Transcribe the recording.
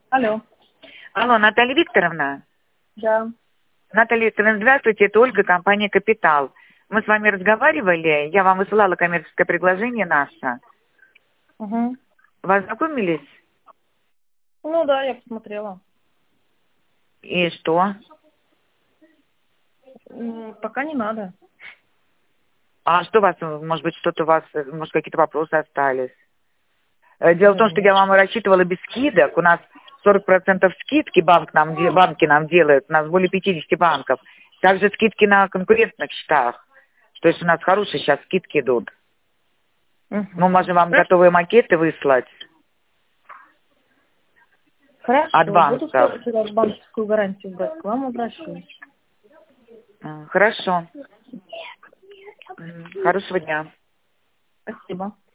Алло. Алло, Наталья Викторовна. Да. Наталья Викторовна, здравствуйте, это Ольга, компания «Капитал». Мы с вами разговаривали, я вам высылала коммерческое предложение наше. Угу. Вы ознакомились? Ну да, я посмотрела. И что? Пока не надо. А что у вас, может быть, что-то у вас, может, какие-то вопросы остались? Дело в том, что Нет. я вам рассчитывала без скидок. У нас 40% скидки банки нам делают. У нас более 50 банков. Также скидки на конкурентных счетах. То есть у нас хорошие сейчас скидки идут. Угу. Мы можем вам готовые макеты выслать Хорошо. от Буду банков. скоро банковскую гарантию брать, к вам обращусь. Хорошо. Хорошего дня. Спасибо.